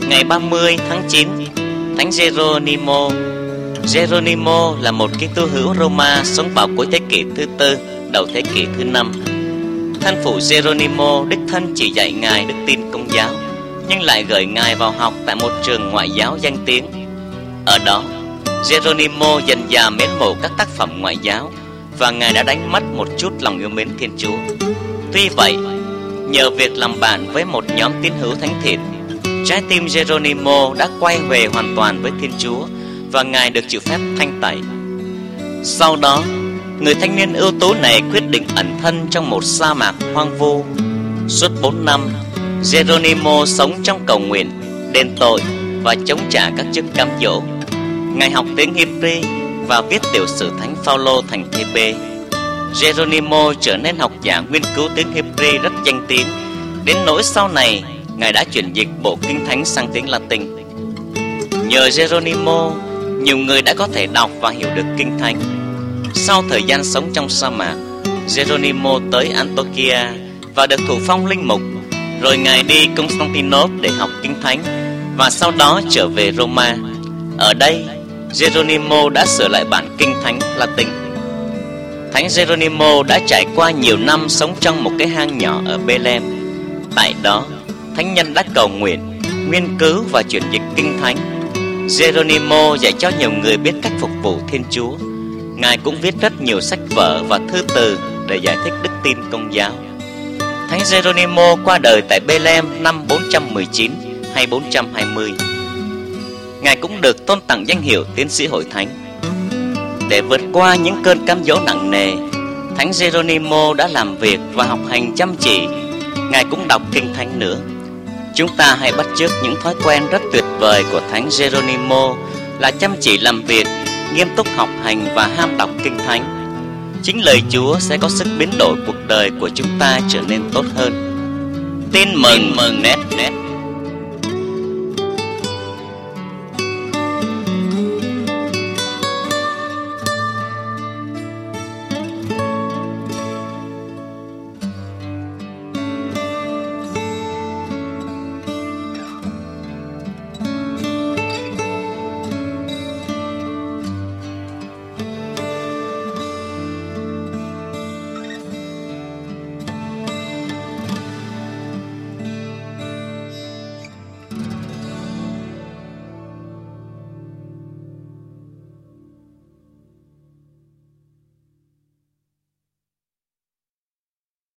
Ngày 30 tháng 9, Thánh Geronimo. Geronimo là một Kitô hữu Roma sống vào cuối thế kỷ thứ tư, đầu thế kỷ thứ 5. Thân phụ Geronimo đích thân chỉ dạy ngài đức tin Công giáo, nhưng lại gửi ngài vào học tại một trường ngoại giáo danh tiếng. Ở đó, Geronimo dần dà mến mộ các tác phẩm ngoại giáo, và ngài đã đánh mất một chút lòng yêu mến Thiên Chúa. Tuy vậy, nhờ việc làm bạn với một nhóm tín hữu thánh thiện, trái tim Geronimo đã quay về hoàn toàn với Thiên Chúa, và ngài được chịu phép thanh tẩy. Sau đó, người thanh niên ưu tú này quyết định ẩn thân trong một sa mạc hoang vu. Suốt 4 năm, Geronimo sống trong cầu nguyện, đền tội và chống trả các chức cám dỗ. Ngài học tiếng Hebrew và viết tiểu sử Thánh Phaolô thành Thê-bê. Geronimo trở nên học giả nghiên cứu tiếng Hebrew rất danh tiếng, đến nỗi sau này ngài đã chuyển dịch bộ kinh thánh sang tiếng Latin. Nhờ Geronimo, nhiều người đã có thể đọc và hiểu được kinh thánh. Sau thời gian sống trong sa mạc, Geronimo tới Antiochia và được thụ phong linh mục. Rồi ngài đi Constantinople để học kinh thánh, và sau đó trở về Roma. Ở đây, Geronimo đã sửa lại bản kinh thánh Latin. Thánh Geronimo đã trải qua nhiều năm sống trong một cái hang nhỏ ở Bethlehem. Tại đó, thánh nhân đã cầu nguyện, nghiên cứu và chuyển dịch kinh thánh. Geronimo dạy cho nhiều người biết cách phục vụ Thiên Chúa. Ngài cũng viết rất nhiều sách vở và thư từ để giải thích đức tin Công giáo. Thánh Geronimo qua đời tại Bethlehem năm 419 hay 420. Ngài cũng được tôn tặng danh hiệu tiến sĩ hội thánh. Để vượt qua những cơn cám dỗ nặng nề, Thánh Geronimo đã làm việc và học hành chăm chỉ. Ngài cũng đọc kinh thánh nữa. Chúng ta hãy bắt chước những thói quen rất tuyệt vời của Thánh Geronimo là chăm chỉ làm việc, nghiêm túc học hành và ham đọc kinh thánh. Chính lời Chúa sẽ có sức biến đổi cuộc đời của chúng ta trở nên tốt hơn. Tin mừng net.